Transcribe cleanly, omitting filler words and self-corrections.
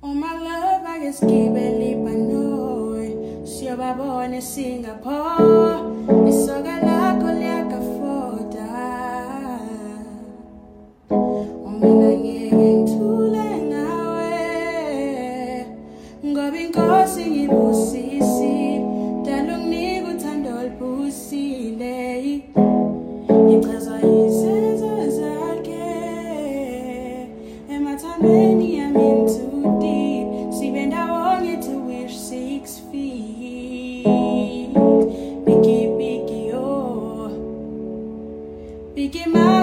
Oh my love, I guess keep it lipanoi. Siyobabone Singapore. Isoka lakho liyakafoda. Umina ngeke ngithule ngawe. Ngoba inkosi ngibusisi. Dala unginike uthando oluphusile. Ngichazwa izenzo zakhe. Emathandweni yami too deep. Sibe ndawonye to wish 6 feet. Biggie, biggie, oh. Biggie, my